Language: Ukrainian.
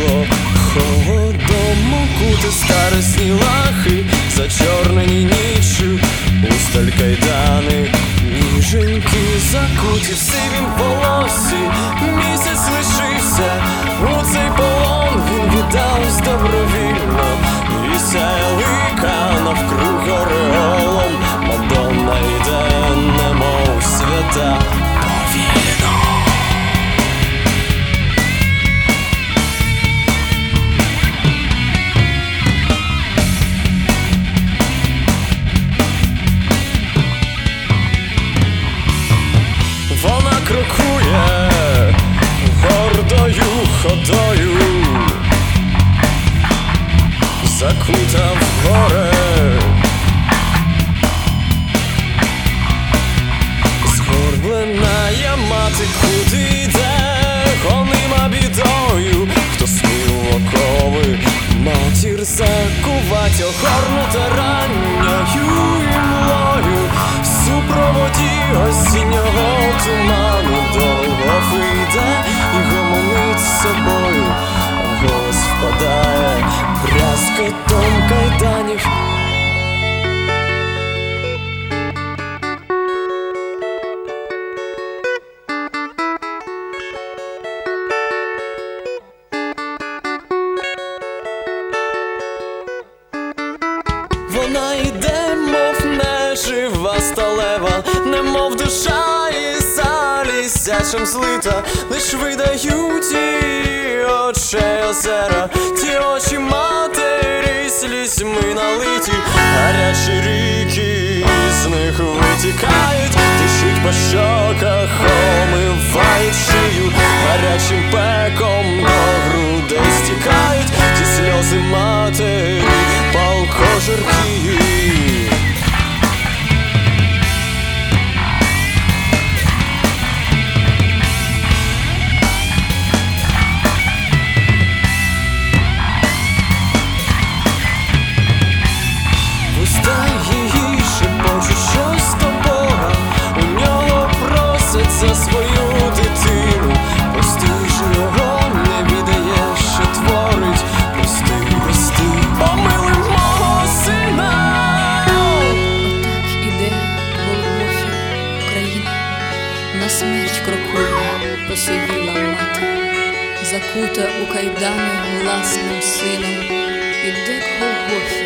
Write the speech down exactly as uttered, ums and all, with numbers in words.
тіло холодом окуте старосні лахи, зачорнені ніччю у сталь кайдани. Ніженьки закуті в сивім волосі, місяць лишився у цей полон. Він віддавсь добровільно, і сяє лика навкруг ореолом. Мадонна йде, немов свята, повільно. Вона крокує гордою ходою, закута в горе, згорблена я мати, куди йде, гонима бідою. Хто смів окови, матір закувать, огорнута ранньою імлою. В супроводі осіннього туману довго йде і гомонить з собою, а голос впадає брязкотом кайданів. Вона йде, мов нежива сталева, немов душа із залізячим злита. Лиш видають її очей озера, ті очі матері слізьми налиті. Гарячі ріки з них витікають, течуть по щоках, омивають шию. Гарячим пеком до грудей стікають ті сльози матері, палко жаркі. Вуста її шепочуть щось до Бога, у нього просить за свою дитину. Прости ж його, не віддає, що творить. Прости, прости, помилуй мого сина. Отак іде Голгофі Україна, на смерть крокує посивіла мати, закута у кайдани власним сином. Іде к Голгофі